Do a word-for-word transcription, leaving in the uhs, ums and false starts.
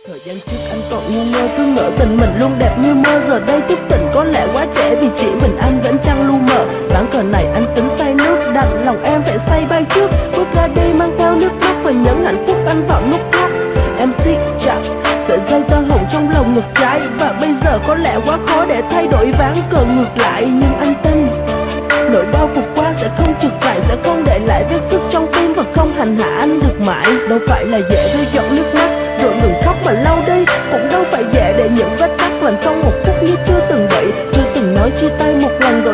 Thời gian trước anh còn ngu ngơ cứ ngỡ tình mình luôn đẹp như mơ. Giờ đây thức tỉnh có lẽ quá trẻ vì chỉ mình anh vẫn chăng lu mờ. Ván cờ này anh tính say nước đặng lòng em phải say bay trước. Bước ra đi mang theo nước mắt và nhấn hạnh phúc anh vào nút thắt. Em siết chặt sợi dây tơ hồng trong lòng ngực trái. Và bây giờ có lẽ quá khó để thay đổi ván cờ ngược lại. Nhưng anh tin nỗi đau vượt qua sẽ không trượt lại, sẽ không để lại vết sức trong tim và không hành hạ anh được mãi. Đâu phải là dễ rơi giọt nước mắt rồi ngừng khóc mà lau đi, cũng đâu phải dễ để những vết cắt làm trong một phút như chưa từng bị, chưa từng nói chia tay một lần